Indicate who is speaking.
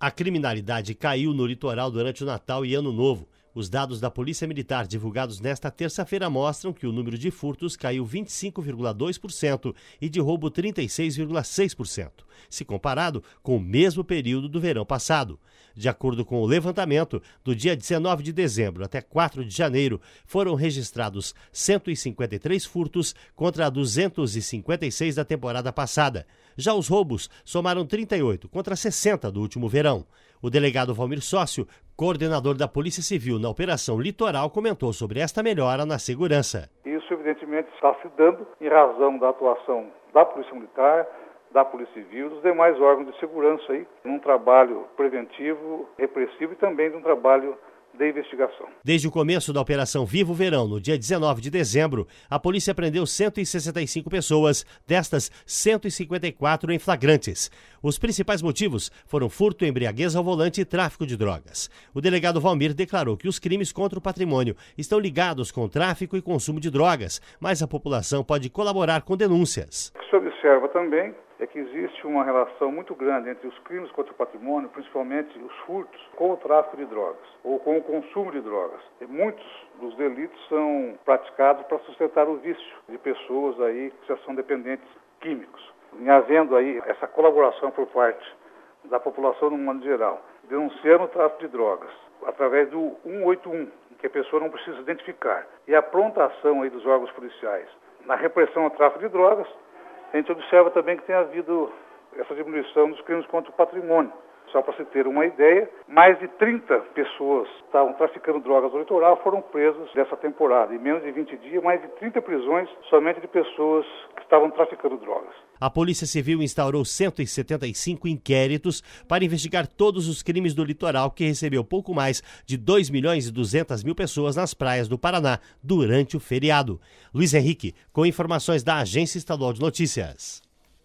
Speaker 1: A criminalidade caiu no litoral durante o Natal e Ano Novo. Os dados da Polícia Militar divulgados nesta terça-feira mostram que o número de furtos caiu 25,2% e de roubo 36,6%, se comparado com o mesmo período do verão passado. De acordo com o levantamento, do dia 19 de dezembro até 4 de janeiro, foram registrados 153 furtos contra 256 da temporada passada. Já os roubos somaram 38 contra 60 do último verão. O delegado Valmir Sócio, coordenador da Polícia Civil na Operação Litoral, comentou sobre esta melhora na segurança.
Speaker 2: Isso, evidentemente, está se dando em razão da atuação da Polícia Militar, da Polícia Civil e dos demais órgãos de segurança aí, num trabalho preventivo, repressivo e também num trabalho de investigação.
Speaker 1: Desde o começo da Operação Viva o Verão, no dia 19 de dezembro, a polícia prendeu 165 pessoas, destas 154 em flagrantes. Os principais motivos foram furto, embriaguez ao volante e tráfico de drogas. O delegado Valmir declarou que os crimes contra o patrimônio estão ligados com o tráfico e consumo de drogas, mas a população pode colaborar com denúncias.
Speaker 2: O que se observa também é que existe uma relação muito grande entre os crimes contra o patrimônio, principalmente os furtos, com o tráfico de drogas ou com o consumo de drogas. E muitos dos delitos são praticados para sustentar o vício de pessoas aí que já são dependentes químicos. Em havendo aí essa colaboração por parte da população no modo geral, denunciando o tráfico de drogas através do 181, que a pessoa não precisa identificar, e a pronta ação aí dos órgãos policiais na repressão ao tráfico de drogas, a gente observa também que tem havido essa diminuição dos crimes contra o patrimônio. Só para se ter uma ideia, mais de 30 pessoas que estavam traficando drogas no litoral foram presas dessa temporada. Em menos de 20 dias, mais de 30 prisões somente de pessoas que estavam traficando drogas.
Speaker 1: A Polícia Civil instaurou 175 inquéritos para investigar todos os crimes do litoral, que recebeu pouco mais de 2.200.000 pessoas nas praias do Paraná durante o feriado. Luiz Henrique, com informações da Agência Estadual de Notícias.